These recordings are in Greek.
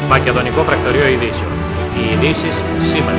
Μακεδονικό Πρακτορείο Ειδήσεων. Οι ειδήσεις σήμερα.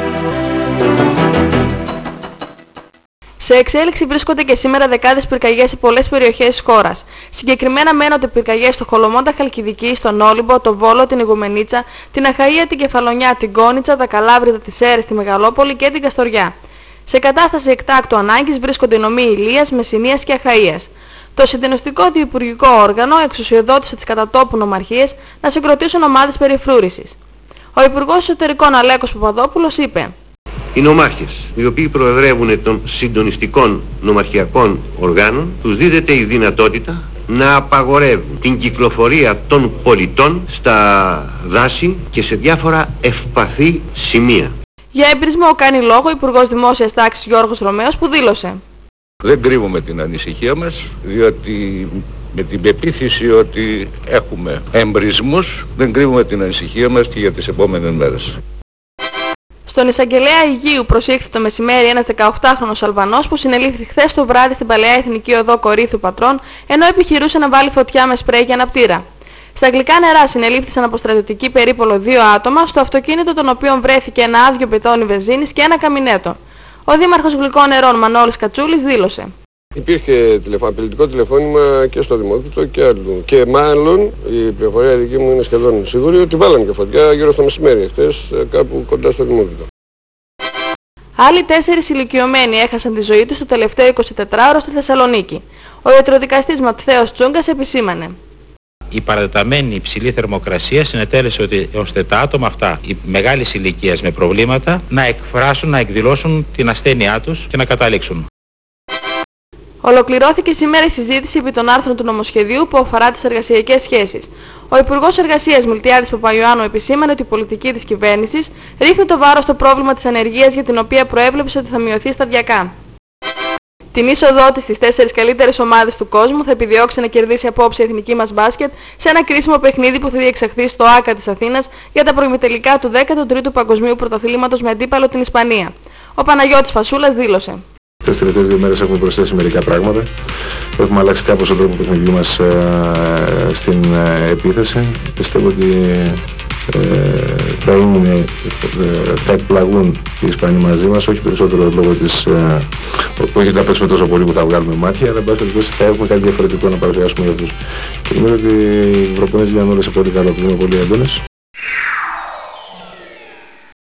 Σε εξέλιξη βρίσκονται και σήμερα δεκάδες πυρκαγιές σε πολλές περιοχές της χώρας. Συγκεκριμένα μένονται πυρκαγιές στο Χολομόντα Χαλκιδική, στον Όλυμπο, το Βόλο, την Ιγουμενίτσα, την Αχαΐα, την Κεφαλονιά, την Κόνιτσα, τα Καλάβρητα, τις Σέρρες, τη Μεγαλόπολη και την Καστοριά. Σε κατάσταση εκτάκτου ανάγκης βρίσκονται οι νομοί Ηλίας, Μεσσηνίας και Αχαΐας. Το συντονιστικό διυπουργικό όργανο εξουσιοδότησε τις κατατόπου νομαρχίες να συγκροτήσουν ομάδες περιφρούρησης. Ο Υπουργός Εσωτερικών Αλέκος Παπαδόπουλος είπε: Οι νομάρχες, οι οποίοι προεδρεύουν των συντονιστικών νομαρχιακών οργάνων, τους δίδεται η δυνατότητα να απαγορεύουν την κυκλοφορία των πολιτών στα δάση και σε διάφορα ευπαθή σημεία. Για εμπρισμό κάνει λόγο ο Υπουργός Δημόσιας Τάξης Γιώργος Ρωμαίος που δήλωσε: Δεν κρύβουμε την ανησυχία μας, διότι με την πεποίθηση ότι έχουμε εμπρισμούς, δεν κρύβουμε την ανησυχία μας και για τις επόμενες μέρες. Στον εισαγγελέα Αιγείου προσήχθη το μεσημέρι ένας 18χρονος Αλβανός που συνελήφθη χθες το βράδυ στην παλαιά εθνική οδό Κορύθου Πατρών, ενώ επιχειρούσε να βάλει φωτιά με σπρέι για αναπτήρα. Στα γλυκά νερά συνελήφθησαν από στρατιωτική περίπολο 2 άτομα, στο αυτοκίνητο των οποίων βρέθηκε ένα άδειο πετόνι βενζίνης και ένα καμινέτο. Ο Δήμαρχος Γλυκών Νερών Μανώλης Κατσούλης δήλωσε: Υπήρχε απειλητικό τηλεφώνημα και στο Δημόκριτο και αλλού. Και μάλλον η πληροφορία δική μου είναι σχεδόν σίγουρη ότι βάλανε και φωτιά γύρω στο μεσημέρι χθες, κάπου κοντά στο Δημόκριτο. Άλλοι 4 ηλικιωμένοι έχασαν τη ζωή τους το τελευταίο 24ωρο στη Θεσσαλονίκη. Ο ιατροδικαστής Ματθαίος Τσούγκας επισήμανε: Η παρατεταμένη υψηλή θερμοκρασία συνετέλεσε ότι ώστε τα άτομα αυτά, οι μεγάλης ηλικίας με προβλήματα, να εκφράσουν, να εκδηλώσουν την ασθένειά τους και να καταλήξουν. Ολοκληρώθηκε σήμερα η συζήτηση επί των άρθρων του νομοσχεδίου που αφορά τις εργασιακές σχέσεις. Ο Υπουργός Εργασίας Μιλτιάδης Παπαϊωάννου επισήμανε ότι η πολιτική της κυβέρνησης ρίχνει το βάρος στο πρόβλημα της ανεργίας για την οποία προέβλεψε ότι θα μειωθεί σταδιακά. Την είσοδό της στις 4 καλύτερες ομάδες του κόσμου θα επιδιώξει να κερδίσει απόψε η εθνική μας μπάσκετ σε ένα κρίσιμο παιχνίδι που θα διεξαχθεί στο ΆΚΑ της Αθήνας για τα προημιτελικά του 13ου Παγκοσμίου Πρωταθλήματος με αντίπαλο την Ισπανία. Ο Παναγιώτης Φασούλας δήλωσε: Τις τελευταίες 2 μέρες έχουμε προσθέσει μερικά πράγματα. Έχουμε αλλάξει κάπως τον τρόπο παιχνιδιού μας στην επίθεση. Πιστεύω ότι θα εκπλαγούν οι Ισπανοί μαζί μας, όχι περισσότερο λόγω της... όχι θα παίξουμε τόσο πολύ που θα βγάλουμε μάτια, αλλά εν πάση θα έχουμε κάτι διαφορετικό να παρουσιάσουμε για αυτούς. Και νομίζω ότι οι προπονήσεις γίνανε όλες σε πολύ καλό κλίμα, πολύ έντονες.